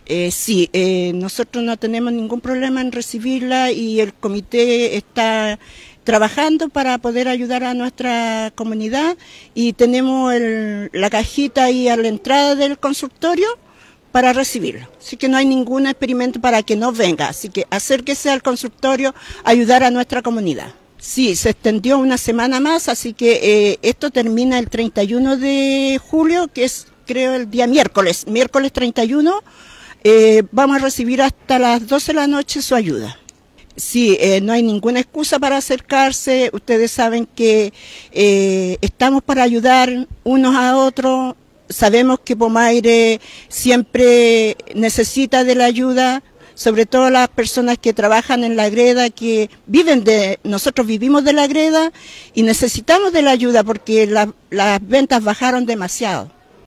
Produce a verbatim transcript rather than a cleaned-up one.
Eh, sí, eh, nosotros no tenemos ningún problema en recibirla y el comité está trabajando para poder ayudar a nuestra comunidad y tenemos el, la cajita ahí a la entrada del consultorio para recibirlo. Así que no hay ningún experimento para que no venga, así que acérquese al consultorio a ayudar a nuestra comunidad. Sí, se extendió una semana más, así que eh, esto termina el treinta y uno de julio, que es creo el día miércoles, miércoles treinta y uno. Eh, vamos a recibir hasta las doce de la noche su ayuda. Sí, eh, no hay ninguna excusa para acercarse. Ustedes saben que eh, estamos para ayudar unos a otros. Sabemos que Pomaire siempre necesita de la ayuda, sobre todo las personas que trabajan en la greda, que viven de, nosotros vivimos de la greda y necesitamos de la ayuda porque la, las ventas bajaron demasiado.